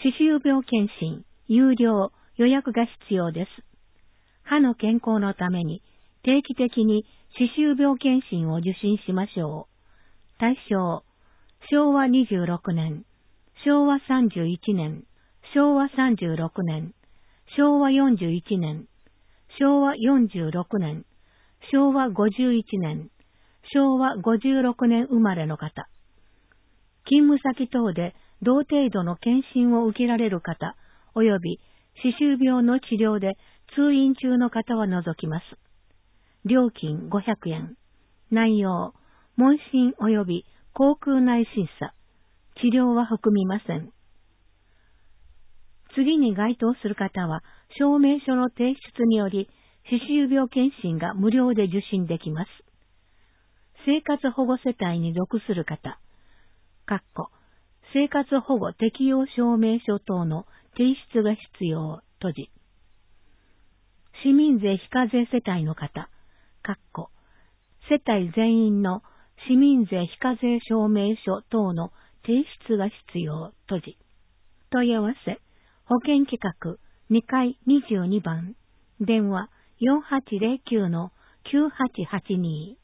歯周病検診、有料、予約が必要です。歯の健康のために定期的に歯周病検診を受診しましょう。対象、昭和26年、昭和31年、昭和36年、昭和41年、昭和46年、昭和51年、昭和56年生まれの方。勤務先等で同程度の検診を受けられる方、及び歯周病の治療で通院中の方は除きます。料金500円。内容、問診及び口腔内審査。治療は含みません。次に該当する方は、証明書の提出により、歯周病検診が無料で受診できます。生活保護世帯に属する方、生活保護適用証明書等の提出が必要、閉じ。市民税非課税世帯の方、世帯全員の市民税非課税証明書等の提出が必要、閉じ。問い合わせ、保険企画2階22番、電話4809-9882